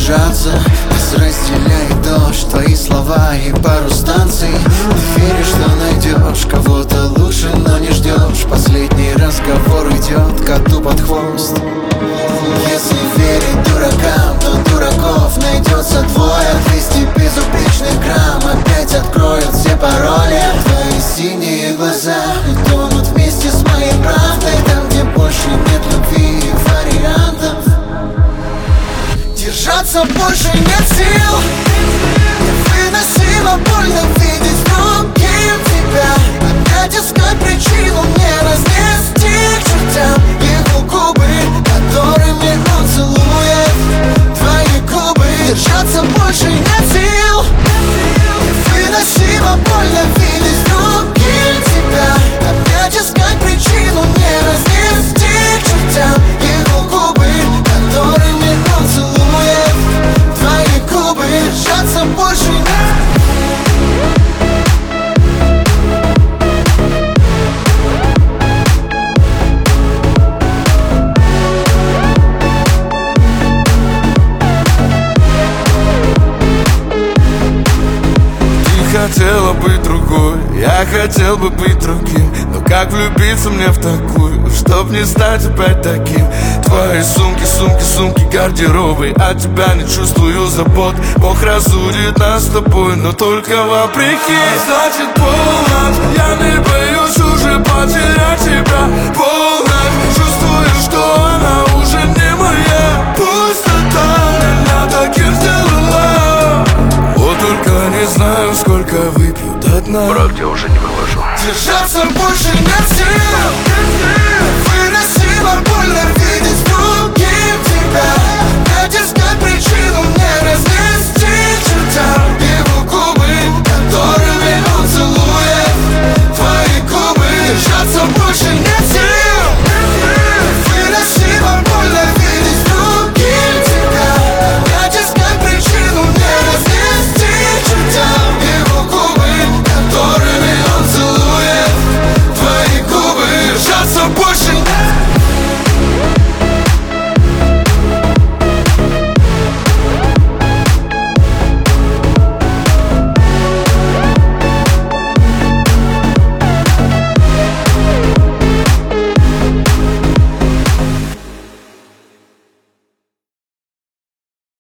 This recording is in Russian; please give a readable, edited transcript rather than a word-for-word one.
держаться. Нас разделяет дождь, твои слова и пару станций. Ты веришь, что найдешь кого-то лучше, но не ждешь. Последний разговор идет коту под хвост. Если верить дуракам, то дураков найдется двое. 200 безупречных грамм опять откроют все пароли. Твои синие глаза тонут вместе с моей правдой. Там, где больше нет любви и вариантов, держаться больше нет сил. Невыносимо больно видеть другим тебя. Опять искать причину мне разнести к чертям его губы, которыми он целует твои губы. Держаться больше нет сил. Невыносимо больно видеть другим тебя. Опять искать причину мне разнести к чертям его губы, которыми он целует твои губы. Держаться больше нет. Хотела быть другой, я хотел бы быть другим. Но как влюбиться мне в такую, чтоб не стать опять таким? Твои сумки, сумки, сумки, гардеробы. От тебя не чувствую забот. Бог разудит нас с тобой, но только вопреки. Значит, полночь, я не боюсь уже потерять тебя.